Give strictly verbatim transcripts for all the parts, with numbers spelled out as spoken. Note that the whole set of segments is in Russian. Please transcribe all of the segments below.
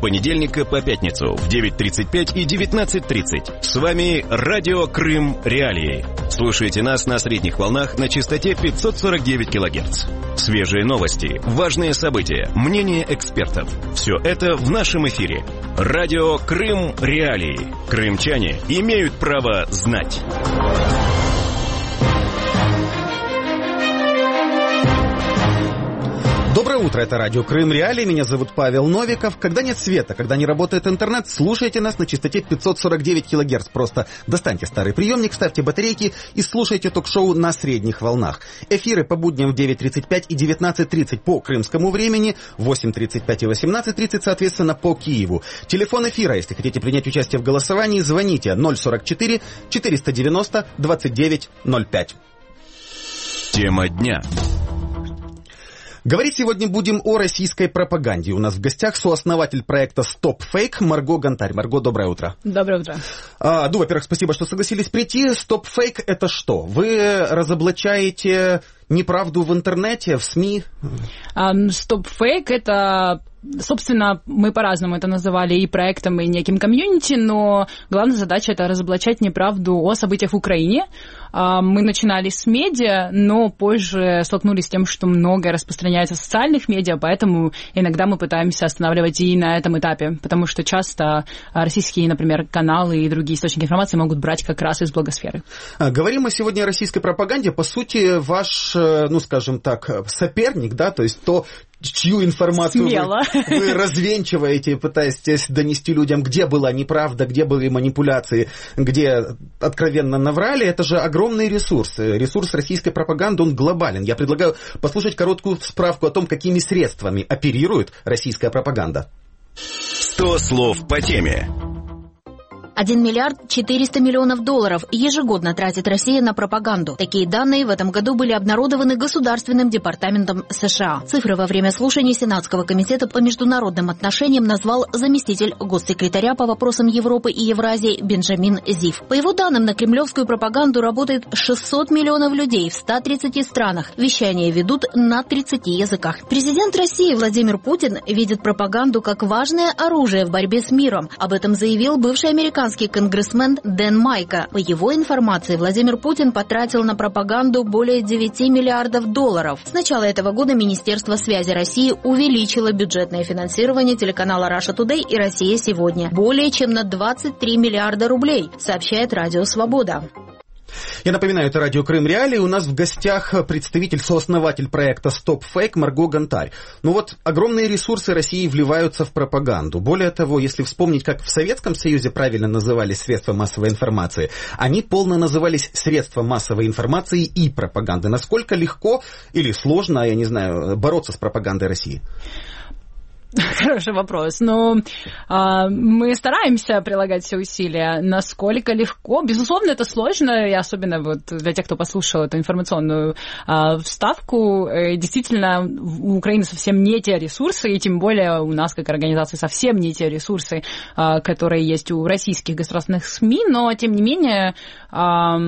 понедельника по пятницу в девять тридцать пять и девятнадцать тридцать. С вами Радио Крым Реалии. Слушайте нас на средних волнах на частоте пятьсот сорок девять килогерц. Свежие новости, важные события, мнения экспертов. Все это в нашем эфире. Радио Крым Реалии. Крымчане имеют право знать. Доброе утро, это Радио Крым Реалии, меня зовут Павел Новиков. Когда нет света, когда не работает интернет, слушайте нас на частоте пятьсот сорок девять килогерц. Просто достаньте старый приемник, ставьте батарейки и слушайте ток-шоу на средних волнах. Эфиры по будням в девять тридцать пять и девятнадцать тридцать по крымскому времени, восемь тридцать пять и восемнадцать тридцать, соответственно, по Киеву. Телефон эфира, если хотите принять участие в голосовании, звоните ноль сорок четыре четыреста девяносто двадцать девять ноль пять. Тема дня. Говорить сегодня будем о российской пропаганде. У нас в гостях сооснователь проекта Stop Fake Марго Гонтарь. Марго, доброе утро. Доброе утро. А, ну, во-первых, спасибо, что согласились прийти. Stop Fake — это что? Вы разоблачаете неправду в интернете, в СМИ? Um, Stop Fake — это... Собственно, мы по-разному это называли и проектом, и неким комьюнити, но главная задача — это разоблачать неправду о событиях в Украине. Мы начинали с медиа, но позже столкнулись с тем, что многое распространяется в социальных медиа, поэтому иногда мы пытаемся останавливать и на этом этапе, потому что часто российские, например, каналы и другие источники информации могут брать как раз из блогосферы. Говорим мы сегодня о российской пропаганде. По сути, ваш, ну, скажем так, соперник, да, то есть то, чью информацию вы, вы развенчиваете, пытаетесь донести людям, где была неправда, где были манипуляции, где откровенно наврали, это же огромный ресурс. Ресурс российской пропаганды, он глобален. Я предлагаю послушать короткую справку о том, какими средствами оперирует российская пропаганда. сто слов по теме. один миллиард четыреста миллионов долларов ежегодно тратит Россия на пропаганду. Такие данные в этом году были обнародованы Государственным департаментом США. Цифры во время слушаний Сенатского комитета по международным отношениям назвал заместитель госсекретаря по вопросам Европы и Евразии Бенджамин Зив. По его данным, на кремлевскую пропаганду работает шестьсот миллионов людей в ста тридцати странах. Вещание ведут на тридцати языках. Президент России Владимир Путин видит пропаганду как важное оружие в борьбе с миром. Об этом заявил бывший американский конгрессмен Дэн Майка. По его информации, Владимир Путин потратил на пропаганду более девяти миллиардов долларов. С начала этого года Министерство связи России увеличило бюджетное финансирование телеканала Russia Today и Россия сегодня более чем на двадцать три миллиарда рублей, сообщает Радио Свобода. Я напоминаю, это Радио Крым Реалии. У нас в гостях представитель, сооснователь проекта Stop Fake Марго Гонтарь. Ну вот, огромные ресурсы России вливаются в пропаганду. Более того, если вспомнить, как в Советском Союзе правильно назывались средства массовой информации, они полно назывались средства массовой информации и пропаганды. Насколько легко или сложно, я не знаю, бороться с пропагандой России? Хороший вопрос. Но а, мы стараемся прилагать все усилия. Насколько легко? Безусловно, это сложно, и особенно вот для тех, кто послушал эту информационную а, вставку. Действительно, у Украины совсем не те ресурсы, и тем более у нас, как организации, совсем не те ресурсы, а, которые есть у российских государственных СМИ, но, тем не менее... А,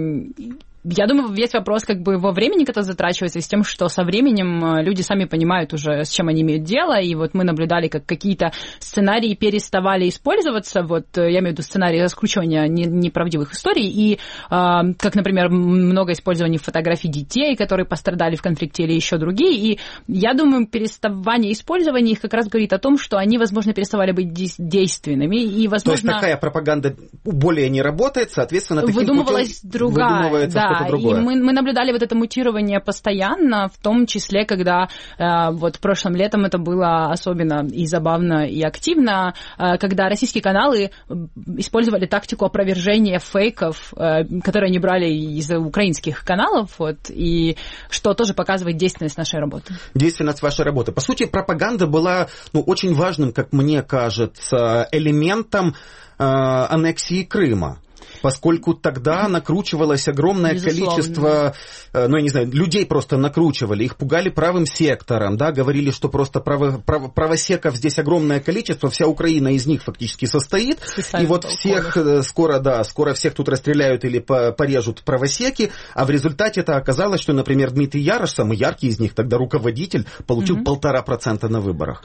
Я думаю, весь вопрос как бы во времени, который затрачивается, и с тем, что со временем люди сами понимают уже, с чем они имеют дело, и вот мы наблюдали, как какие-то сценарии переставали использоваться, вот я имею в виду сценарии раскручивания неправдивых историй, и как, например, много использования фотографий детей, которые пострадали в конфликте, или еще другие, и я думаю, переставание использования их как раз говорит о том, что они, возможно, переставали быть действенными, и, возможно... То есть такая пропаганда более не работает, соответственно, таким выдумывалась путем другая, выдумывается да. что-то другое. И мы, мы наблюдали вот это мутирование постоянно, в том числе, когда э, вот прошлым летом это было особенно и забавно, и активно, э, когда российские каналы использовали тактику опровержения фейков, э, которые они брали из украинских каналов, вот, и что тоже показывает действенность нашей работы. Действенность вашей работы. По сути, пропаганда была, ну, очень важным, как мне кажется, элементом э, аннексии Крыма. Поскольку тогда накручивалось огромное Безусловно. количество, ну, я не знаю, людей просто накручивали, их пугали правым сектором, да, говорили, что просто право, право, правосеков здесь огромное количество, вся Украина из них фактически состоит, Специально и вот всех уходит. скоро, да, скоро всех тут расстреляют или порежут правосеки, а в результате это оказалось, что, например, Дмитрий Ярош, самый яркий из них, тогда руководитель, получил mm-hmm. полтора процента на выборах. Ну,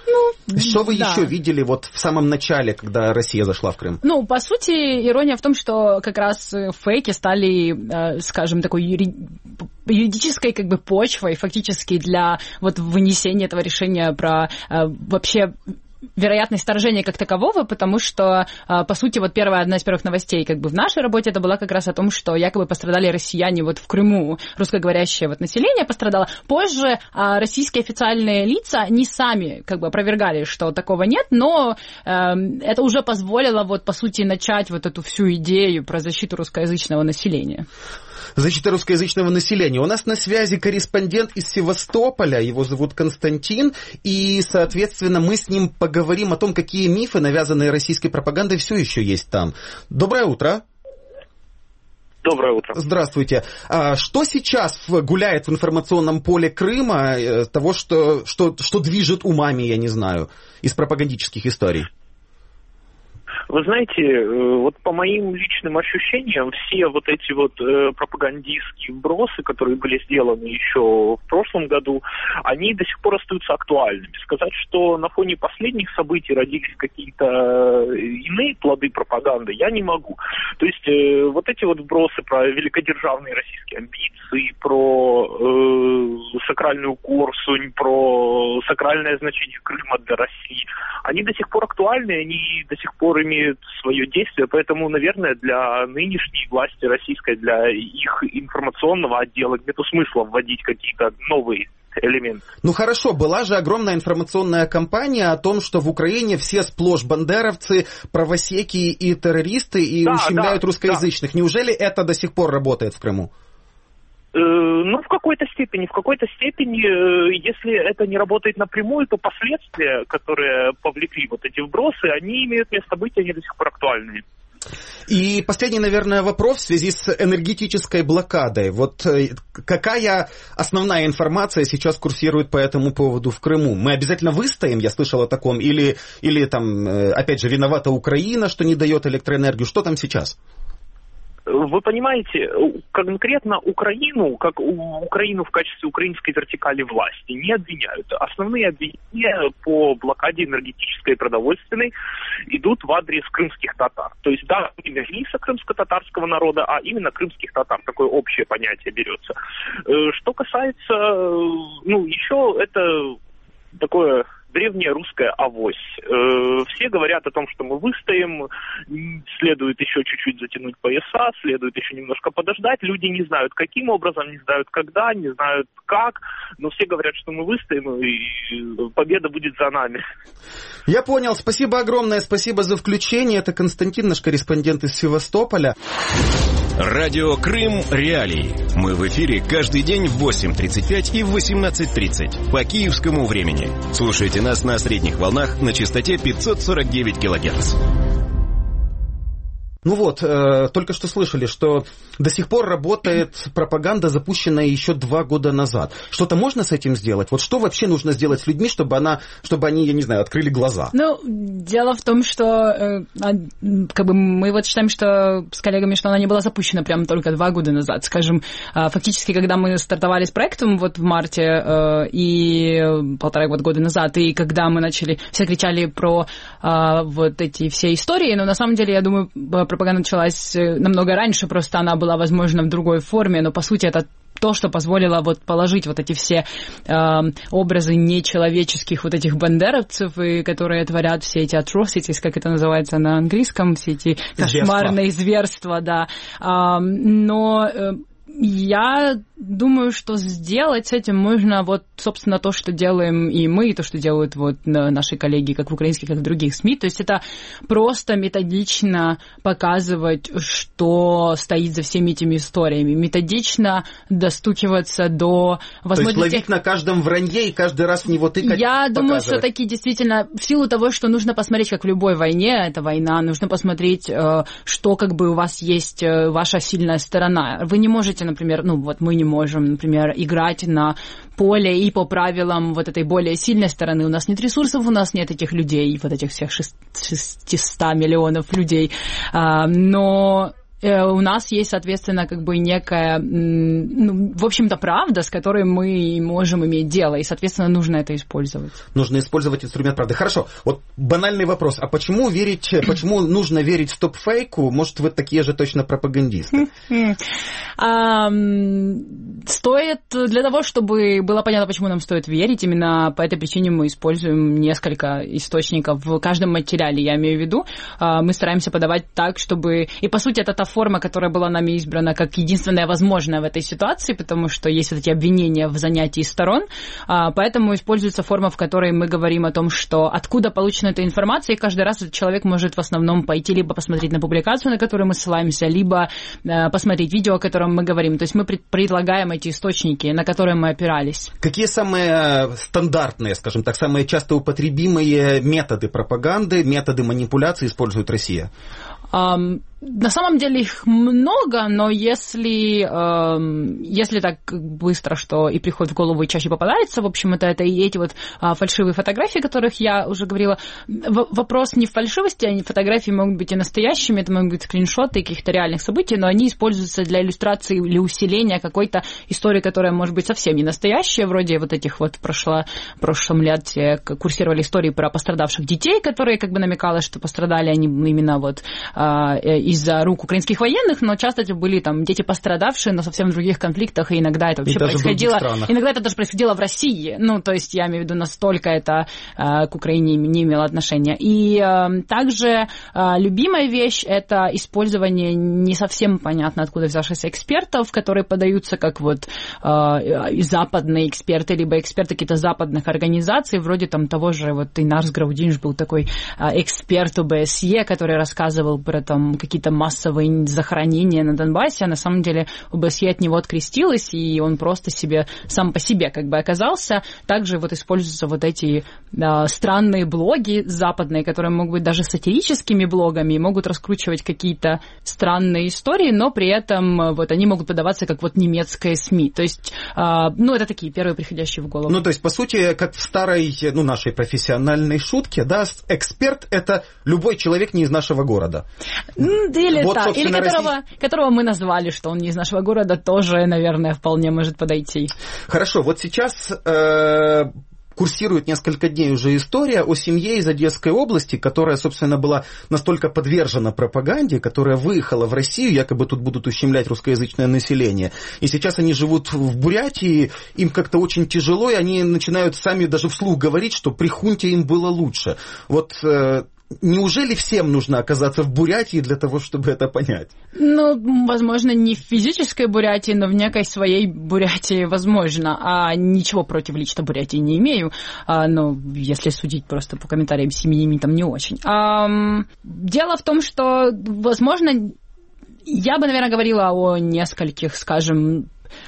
Что вы да. еще видели вот в самом начале, когда Россия зашла в Крым? Ну, по сути, ирония в том, что как раз фейки стали, скажем, такой юри... юридической как бы почвой фактически для вот вынесения этого решения про вообще вероятность вторжения как такового, потому что, по сути, вот первая, одна из первых новостей как бы в нашей работе, это была как раз о том, что якобы пострадали россияне вот в Крыму, русскоговорящее вот население пострадало. Позже российские официальные лица, они сами как бы опровергали, что такого нет, но э, это уже позволило вот, по сути, начать вот эту всю идею про защиту русскоязычного населения. Защита русскоязычного населения. У нас на связи корреспондент из Севастополя, его зовут Константин, и, соответственно, мы с ним поговорим о том, какие мифы, навязанные российской пропагандой, все еще есть там. Доброе утро. Доброе утро. Здравствуйте. А что сейчас гуляет в информационном поле Крыма, того, что, что, что движет умами, я не знаю, из пропагандических историй? Вы знаете, вот по моим личным ощущениям, все вот эти вот э, пропагандистские вбросы, которые были сделаны еще в прошлом году, они до сих пор остаются актуальными. Сказать, что на фоне последних событий родились какие-то иные плоды пропаганды, я не могу. То есть э, вот эти вот вбросы про великодержавные российские амбиции, про э, сакральную Корсунь, про сакральное значение Крыма для России, они до сих пор актуальны, они до сих пор имеют свое действие, поэтому, наверное, для нынешней власти российской, для их информационного отдела нету смысла вводить какие-то новые элементы. Ну хорошо, была же огромная информационная кампания о том, что в Украине все сплошь бандеровцы, правосеки и террористы и да, ущемляют да, русскоязычных. Да. Неужели это до сих пор работает в Крыму? Ну, в какой-то степени. В какой-то степени, если это не работает напрямую, то последствия, которые повлекли вот эти вбросы, они имеют место быть, они до сих пор актуальны. И последний, наверное, вопрос в связи с энергетической блокадой. Вот какая основная информация сейчас курсирует по этому поводу в Крыму? Мы обязательно выстоим, я слышал о таком, или, или там, опять же, виновата Украина, что не дает электроэнергию? Что там сейчас? Вы понимаете, конкретно Украину, как Украину в качестве украинской вертикали власти, не обвиняют. Основные обвинения по блокаде энергетической и продовольственной идут в адрес крымских татар. То есть, да, имя риса крымско-татарского народа, а именно крымских татар. Такое общее понятие берется. Что касается, ну, еще это такое... древняя русская авось. Все говорят о том, что мы выстоим, следует еще чуть-чуть затянуть пояса, следует еще немножко подождать. Люди не знают, каким образом, не знают, когда, не знают, как, но все говорят, что мы выстоим, и победа будет за нами. Я понял. Спасибо огромное. Спасибо за включение. Это Константин, наш корреспондент из Севастополя. Радио Крым Реалии. Мы в эфире каждый день в восемь тридцать пять и в восемнадцать тридцать по киевскому времени. Слушайте нас на средних волнах на частоте пятьсот сорок девять килогерц. Ну вот, э, только что слышали, что до сих пор работает пропаганда, запущенная еще два года назад. Что-то можно с этим сделать? Вот что вообще нужно сделать с людьми, чтобы, она, чтобы они, я не знаю, открыли глаза? Ну, дело в том, что э, как бы мы вот считаем, что с коллегами, что она не была запущена прямо только два года назад. Скажем, э, фактически, когда мы стартовали с проектом вот в марте э, и полтора вот года назад, и когда мы начали, все кричали про э, вот эти все истории, но на самом деле, я думаю, пропаганда началась намного раньше, просто она была, возможно, в другой форме, но, по сути, это то, что позволило вот положить вот эти все э, образы нечеловеческих вот этих бандеровцев, и которые творят все эти atrocities, как это называется на английском, все эти кошмарные зверства, да. Э, но... Э, я думаю, что сделать с этим можно вот, собственно, то, что делаем и мы, и то, что делают вот наши коллеги, как в украинских, как в других СМИ. То есть это просто методично показывать, что стоит за всеми этими историями. Методично достукиваться до возможности... То есть ловить на каждом вранье и каждый раз в него тыкать, Я показывать. думаю, что таки действительно, в силу того, что нужно посмотреть, как в любой войне, это война, нужно посмотреть, что как бы у вас есть ваша сильная сторона. Вы не можете, например, ну вот мы не можем, например, играть на поле и по правилам вот этой более сильной стороны. У нас нет ресурсов, у нас нет этих людей, вот этих всех шестисот миллионов людей. Но у нас есть, соответственно, как бы некая, ну, в общем-то, правда, с которой мы можем иметь дело, и, соответственно, нужно это использовать. Нужно использовать инструмент правды. Хорошо, вот банальный вопрос. А почему верить, почему нужно верить стоп-фейку? Может, вы такие же точно пропагандисты? Стоит, для того, чтобы было понятно, почему нам стоит верить, именно по этой причине мы используем несколько источников в каждом материале, я имею в виду. Мы стараемся подавать так, чтобы... И, по сути, это та форма, которая была нами избрана как единственная возможная в этой ситуации, потому что есть вот эти обвинения в занятии сторон, поэтому используется форма, в которой мы говорим о том, что откуда получена эта информация, и каждый раз этот человек может в основном пойти либо посмотреть на публикацию, на которую мы ссылаемся, либо посмотреть видео, о котором мы говорим. То есть мы предлагаем эти источники, на которые мы опирались. Какие самые стандартные, скажем так, самые часто употребимые методы пропаганды, методы манипуляции использует Россия? Um, на самом деле их много, но если, э, если так быстро, что и приходит в голову, и чаще попадается, в общем, это, это и эти вот а, фальшивые фотографии, о которых я уже говорила. В- вопрос не в фальшивости, они фотографии могут быть и настоящими, это могут быть скриншоты каких-то реальных событий, но они используются для иллюстрации или усиления какой-то истории, которая может быть совсем не настоящая, вроде вот этих вот в прошло, прошлом лете курсировали истории про пострадавших детей, которые как бы намекалось, что пострадали они именно вот а, из-за рук украинских военных, но часто это были там дети пострадавшие, но совсем в других конфликтах, и иногда это вообще происходило. Иногда это даже происходило в России. Ну, то есть я имею в виду, настолько это э, к Украине не имело отношения. И э, также э, любимая вещь — это использование не совсем понятно откуда взявшихся экспертов, которые подаются как вот э, западные эксперты, либо эксперты каких-то западных организаций, вроде там того же, вот Инарс Граудинш был такой э, эксперт ОБСЕ, который рассказывал про там какие-то массовые захоронения на Донбассе, а на самом деле ОБСЕ от него открестилась, и он просто себе, сам по себе как бы оказался. Также вот используются вот эти да, странные блоги западные, которые могут быть даже сатирическими блогами, и могут раскручивать какие-то странные истории, но при этом вот они могут подаваться как вот немецкая СМИ. То есть, ну, это такие первые приходящие в голову. Ну, то есть, по сути, как в старой, ну, нашей профессиональной шутке, да, эксперт — это любой человек не из нашего города. Или, вот, да, или которого, Россия... которого мы назвали, что он не из нашего города, тоже, наверное, вполне может подойти. Хорошо, вот сейчас э, курсирует несколько дней уже история о семье из Одесской области, которая, собственно, была настолько подвержена пропаганде, которая выехала в Россию, якобы тут будут ущемлять русскоязычное население. И сейчас они живут в Бурятии, им как-то очень тяжело, и они начинают сами даже вслух говорить, что при хунте им было лучше. Вот... Э, Неужели всем нужно оказаться в Бурятии для того, чтобы это понять? Ну, возможно, не в физической Бурятии, но в некой своей Бурятии возможно. А ничего против лично Бурятии не имею. А, ну, если судить просто по комментариям с семьями, там не очень. А, дело в том, что, возможно, я бы, наверное, говорила о нескольких, скажем,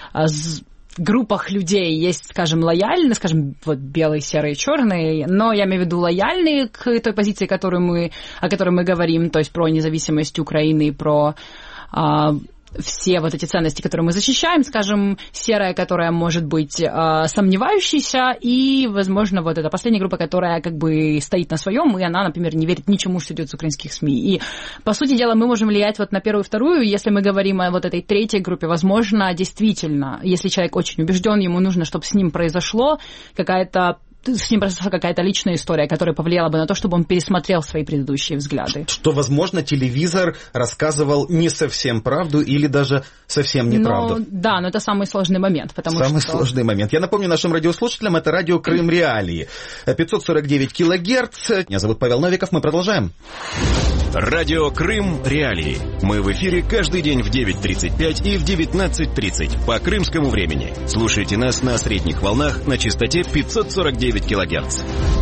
группах людей. Есть, скажем, лояльные, скажем, вот белые, серые, черные, но я имею в виду лояльные к той позиции, которую мы, о которой мы говорим, то есть про независимость Украины, про а, все вот эти ценности, которые мы защищаем, скажем, серая, которая может быть э, сомневающейся, и, возможно, вот эта последняя группа, которая как бы стоит на своем, и она, например, не верит ничему, что идет с украинских СМИ. И, по сути дела, мы можем влиять вот на первую и вторую. Если мы говорим о вот этой третьей группе, возможно, действительно, если человек очень убежден, ему нужно, чтобы с ним произошло какая-то с ним произошла какая-то личная история, которая повлияла бы на то, чтобы он пересмотрел свои предыдущие взгляды. Что, возможно, телевизор рассказывал не совсем правду или даже совсем неправду. Но, да, но это самый сложный момент. Потому самый что... сложный момент. Я напомню нашим радиослушателям, это радио Крым Реалии. пятьсот сорок девять килогерц. Меня зовут Павел Новиков, мы продолжаем. Радио Крым Реалии. Мы в эфире каждый день в девять тридцать пять и в девятнадцать тридцать по крымскому времени. Слушайте нас на средних волнах на частоте пятьсот сорок девять килогерц.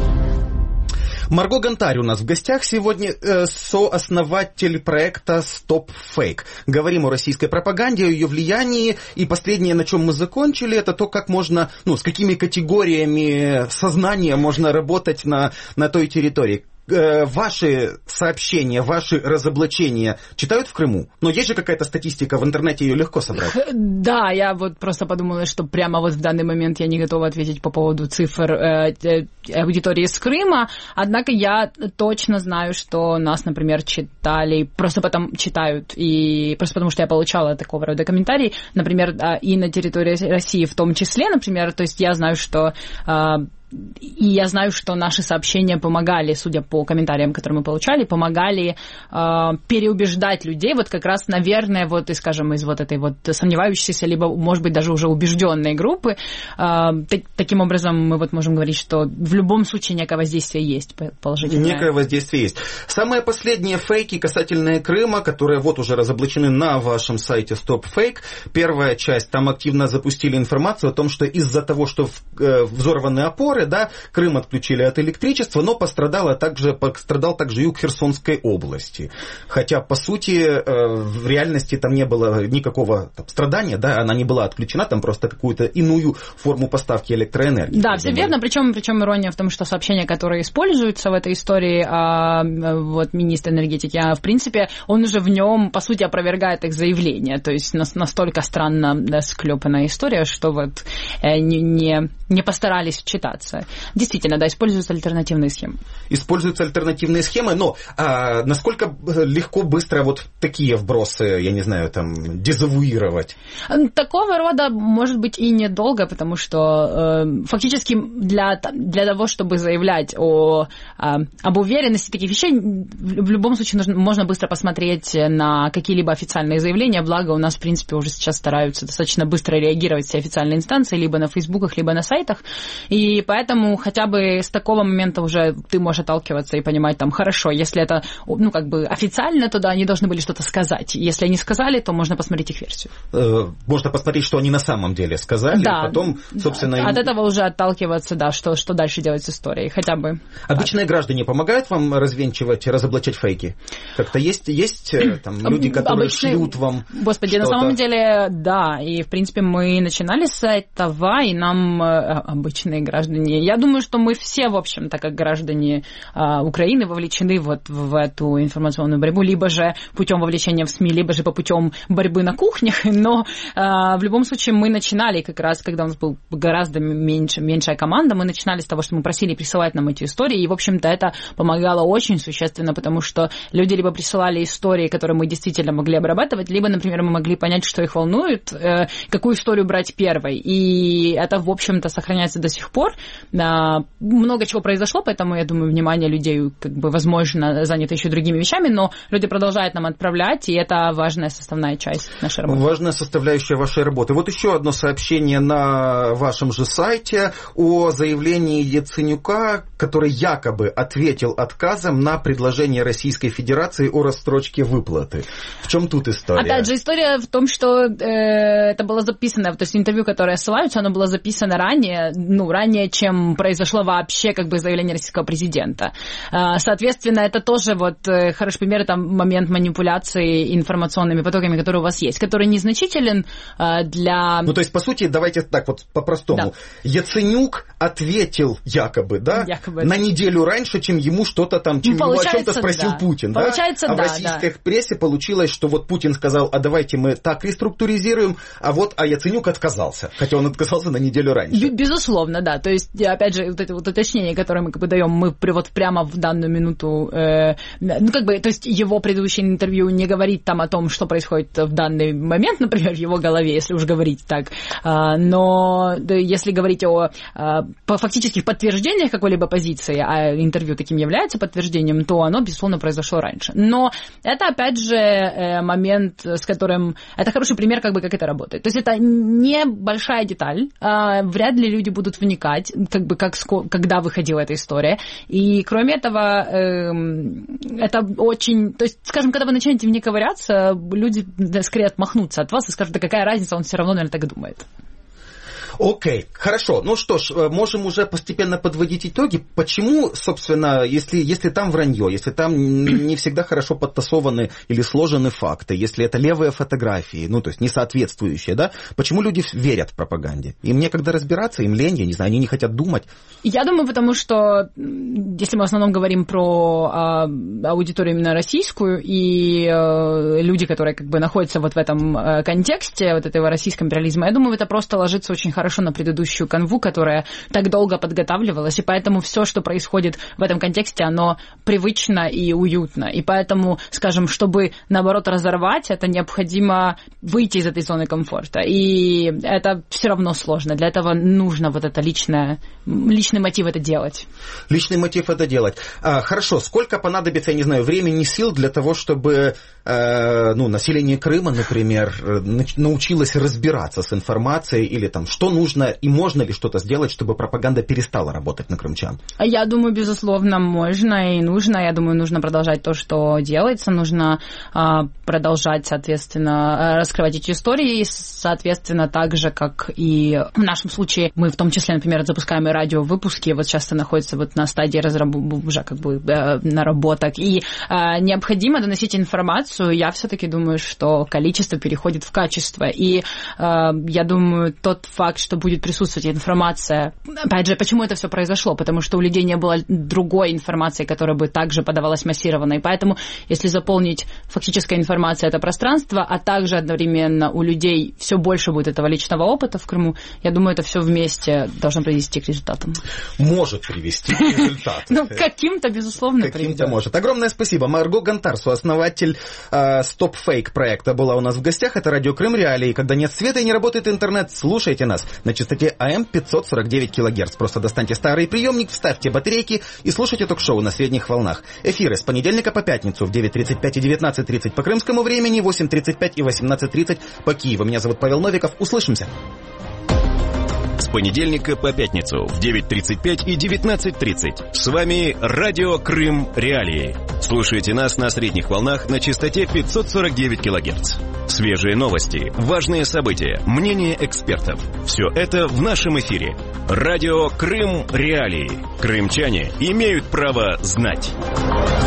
Марго Гонтарь у нас в гостях сегодня, э, сооснователь проекта Stop Fake. Говорим о российской пропаганде, о ее влиянии, и последнее, на чем мы закончили, это то, как можно, ну, с какими категориями сознания можно работать на, на той территории. э, ваши сообщения, ваши разоблачения читают в Крыму? Но есть же какая-то статистика, в интернете ее легко собрать. Да, я вот просто подумала, что прямо вот в данный момент я не готова ответить по поводу цифр э, аудитории из Крыма, однако я точно знаю, что нас, например, читали, просто потом читают, и просто потому что я получала такого рода комментарии, например, и на территории России в том числе, например, то есть я знаю, что и я знаю, что наши сообщения помогали, судя по комментариям, которые мы получали, помогали э, переубеждать людей, вот как раз, наверное, вот, и, скажем, из вот этой вот сомневающейся, либо, может быть, даже уже убежденной группы. Э, так, таким образом, мы вот можем говорить, что в любом случае некое воздействие есть положительное. Некое воздействие есть. Самые последние фейки касательные Крыма, которые вот уже разоблачены на вашем сайте Stop Fake. Первая часть, там активно запустили информацию о том, что из-за того, что э, взорваны опоры, да, Крым отключили от электричества, но пострадало также, пострадал также юг Херсонской области. Хотя, по сути, в реальности там не было никакого там страдания, да, она не была отключена, там просто какую-то иную форму поставки электроэнергии. Да, все верно, причем, причем ирония в том, что сообщения, которые используются в этой истории, а, вот министр энергетики, а, в принципе, он уже в нем, по сути, опровергает их заявление. То есть настолько странно, да, склепанная история, что вот не, не, не постарались вчитаться. Действительно, да, используются альтернативные схемы. Используются альтернативные схемы, но а, насколько легко, быстро вот такие вбросы, я не знаю, там, дезавуировать? Такого рода, может быть, и недолго, потому что э, фактически для, для того, чтобы заявлять о, о, об уверенности таких вещей, в любом случае нужно, можно быстро посмотреть на какие-либо официальные заявления, благо у нас, в принципе, уже сейчас стараются достаточно быстро реагировать все официальные инстанции, либо на фейсбуках, либо на сайтах, и поэтому Поэтому хотя бы с такого момента уже ты можешь отталкиваться и понимать, там, хорошо, если это, ну, как бы официально, то да, они должны были что-то сказать. Если они сказали, то можно посмотреть их версию. Можно посмотреть, что они на самом деле сказали, да, и потом, собственно... Да. От этого уже отталкиваться, да, что, что дальше делать с историей, хотя бы. Обычные так. Граждане помогают вам развенчивать, разоблачать фейки? Как-то есть, есть там, люди, которые Обычные... шлют вам Господи, что-то? На самом деле, да, и, в принципе, мы начинали с этого, и нам обычные граждане... Я думаю, что мы все, в общем-то, как граждане а, Украины, вовлечены вот в эту информационную борьбу, либо же путем вовлечения в СМИ, либо же по путем борьбы на кухнях, но а, в любом случае мы начинали как раз, когда у нас была гораздо меньше, меньшая команда, мы начинали с того, что мы просили присылать нам эти истории, и, в общем-то, это помогало очень существенно, потому что люди либо присылали истории, которые мы действительно могли обрабатывать, либо, например, мы могли понять, что их волнует, э, какую историю брать первой, и это, в общем-то, сохраняется до сих пор. Много чего произошло, поэтому, я думаю, внимание людей, как бы, возможно, занято еще другими вещами, но люди продолжают нам отправлять, и это важная составная часть нашей работы. Важная составляющая вашей работы. Вот еще одно сообщение на вашем же сайте о заявлении Яценюка, который якобы ответил отказом на предложение Российской Федерации о рассрочке выплаты. В чем тут история? Опять же, история в том, что э, это было записано, то есть интервью, которое ссылаются, оно было записано ранее, ну, ранее, чем произошло вообще как бы заявление российского президента. Соответственно, это тоже вот хороший пример, это момент манипуляции информационными потоками, которые у вас есть, который незначителен для... Ну, то есть, по сути, давайте так вот по-простому. Да. Яценюк ответил якобы, да, якобы. На неделю раньше, чем ему что-то там, чем ну, ему о чем-то спросил да. Путин. Получается, да? А да, в российской да. прессе получилось, что вот Путин сказал, а давайте мы так реструктуризируем, а вот а Яценюк отказался, хотя он отказался на неделю раньше. Безусловно, да, то есть опять же, вот это вот уточнение, которое мы как бы даем, мы вот прямо в данную минуту, э, ну, как бы, то есть его предыдущее интервью не говорит там о том, что происходит в данный момент, например, в его голове, если уж говорить так, а, но да, если говорить о а, по фактических подтверждениях какой-либо позиции, а интервью таким является подтверждением, то оно, безусловно, произошло раньше. Но это, опять же, э, момент, с которым... Это хороший пример, как бы, как это работает. То есть это небольшая деталь, а, вряд ли люди будут вникать, как бы, как когда выходила эта история. И кроме этого, э, это очень... То есть, скажем, когда вы начнете в ней ковыряться, люди да, скорее отмахнутся от вас и скажут, да какая разница, он все равно, наверное, так и думает. Окей, хорошо. Ну что ж, можем уже постепенно подводить итоги. Почему, собственно, если, если там вранье, если там не всегда хорошо подтасованы или сложены факты, если это левые фотографии, ну, то есть несоответствующие, да, почему люди верят в пропаганде? Им некогда разбираться, им лень, я не знаю, они не хотят думать. Я думаю, потому что, если мы в основном говорим про а, аудиторию именно российскую, и а, люди, которые как бы находятся вот в этом а, контексте, вот этого российского империализма, я думаю, это просто ложится очень хорошо на предыдущую канву, которая так долго подготавливалась, и поэтому все, что происходит в этом контексте, оно привычно и уютно. И поэтому, скажем, чтобы, наоборот, разорвать, это необходимо выйти из этой зоны комфорта. И это все равно сложно. Для этого нужно вот это личное, личный мотив это делать. Личный мотив это делать. А, хорошо, сколько понадобится, я не знаю, времени, сил для того, чтобы э, ну, население Крыма, например, научилось разбираться с информацией, или там, что нужно и можно ли что-то сделать, чтобы пропаганда перестала работать на крымчан? Я думаю, безусловно, можно и нужно. Я думаю, нужно продолжать то, что делается. Нужно а, продолжать, соответственно, раскрывать эти истории. Соответственно, так же, как и в нашем случае, мы в том числе, например, запускаем и радиовыпуски. Вот сейчас это находится вот на стадии разработки, уже как бы наработок. И а, необходимо доносить информацию. Я все-таки думаю, что количество переходит в качество. И а, я думаю, тот факт, что будет присутствовать информация... Опять же, почему это все произошло? Потому что у людей не было другой информации, которая бы также подавалась массированно. И поэтому, если заполнить фактической информацией это пространство, а также одновременно у людей все больше будет этого личного опыта в Крыму, я думаю, это все вместе должно привести к результатам. Может привести к результатам. Ну, каким-то, безусловно, Каким-то может. Огромное спасибо. Марго Гонтарсу, основатель Stop Fake проекта, была у нас в гостях. Это радио Крым Реалии. Когда нет света и не работает интернет, слушайте нас на частоте а эм пятьсот сорок девять килогерц. Просто достаньте старый приемник, вставьте батарейки и слушайте ток-шоу на средних волнах. Эфиры с понедельника по пятницу в девять тридцать пять и девятнадцать тридцать по крымскому времени, восемь тридцать пять и восемнадцать тридцать по Киеву. Меня зовут Павел Новиков. Услышимся. С понедельника по пятницу в девять тридцать пять и девятнадцать тридцать. С вами радио Крым Реалии. Слушайте нас на средних волнах на частоте пятьсот сорок девять килогерц. Свежие новости, важные события, мнения экспертов. Все это в нашем эфире. Радио Крым Реалии. Крымчане имеют право знать.